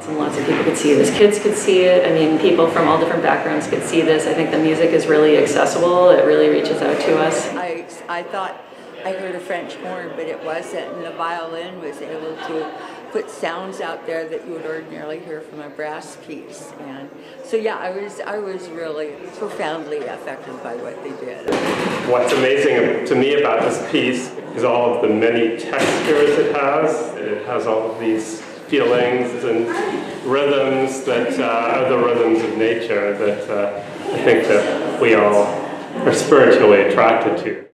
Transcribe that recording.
And lots of people could see this. Kids could see it. I mean, people from all different backgrounds could see this. I think the music is really accessible. It really reaches out to us. I thought I heard a French horn, but it wasn't, and the violin was able to put sounds out there that you would ordinarily hear from a brass piece. And so yeah, I was really profoundly affected by what they did. What's amazing to me about this piece is all of the many textures it has. It has all of these feelings and rhythms that are the rhythms of nature that I think that we all are spiritually attracted to.